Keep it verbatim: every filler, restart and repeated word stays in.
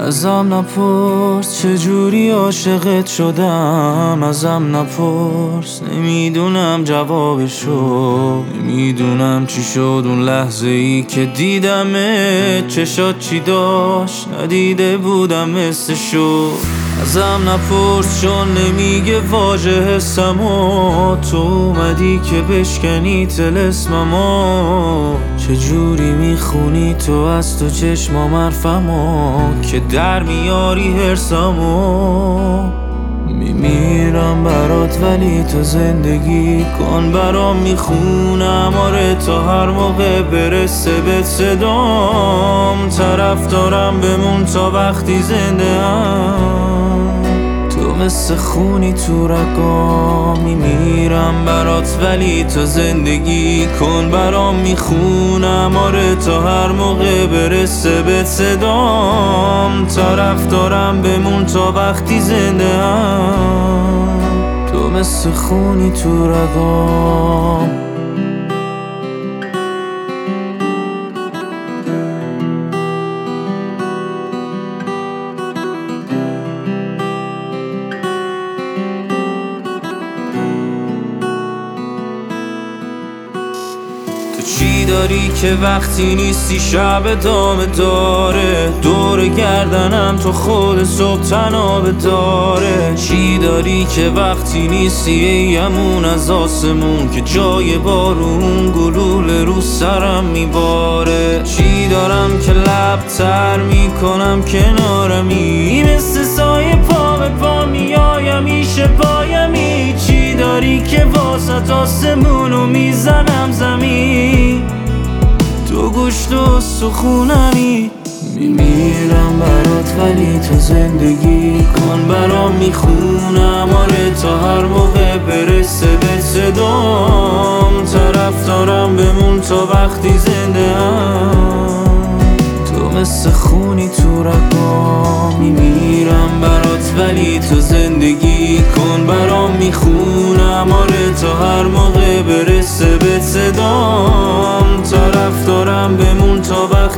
ازم نپرس چجوری عاشقت شدم، ازم نپرس نمیدونم جوابشو. نمیدونم چی شد اون لحظه ای که دیدمت، چشات چی داشت ندیده بودم مثلشو. ازم نپرس چون نمیگه واژه حسمو، تو اومدی که بشکنی طلسممو. چجوری میخونی تو از تو چشمام حرفمو، که در میاری حرسمو. میمیرم برات ولی تو زندگی کن برام، میخونم آره تا هر موقع برسه به صدام. طرف دارم بمون تا وقتی زنده ام، تو مثل خونی تو رگام. میمیرم برات ولی تو زندگی کن برام، میخونم آره تا هر موقع برسه به صدام. طرف دارم بمون تا وقتی زنده ام، تو مثل خونی تو رگام. چی داری که وقتی نیستی شب ادامه داره، دور گردنم تو خود صبح تنابه داره. چی داری که وقتی نیستی ایمون از آسمون، که جای بارون گلوله رو سرم میباره. چی دارم که لب تر میکنم کنارمی، مثل سایه پا به پا میایم میشه پایمی. چی داری که واسط آسمونو میزنم زمین، تو گوشت و سخونمی. میمیرم برات ولی تو زندگی کن برام، میخونم آره تا هر موقع برسه به صدام. طرف دارم بمون تا وقتی زنده ام، تو مثل خونی تو رگام. میمیرم برات ولی تو زندگی کن برام، میخونم آره تا هر موقع برسه به صدام. طرف دارم بمون تا وقتی